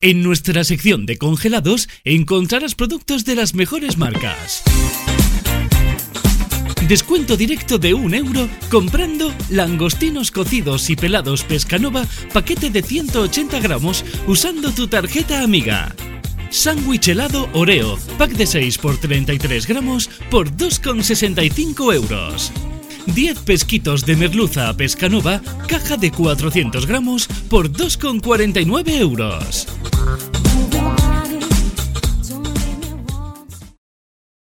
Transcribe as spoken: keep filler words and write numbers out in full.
En nuestra sección de congelados encontrarás productos de las mejores marcas. Descuento directo de un euro comprando langostinos cocidos y pelados Pescanova, paquete de ciento ochenta gramos, usando tu tarjeta amiga. Sándwich helado Oreo, pack de seis por treinta y tres gramos por dos con sesenta y cinco euros. diez pesquitos de merluza Pescanova, caja de cuatrocientos gramos por dos con cuarenta y nueve euros.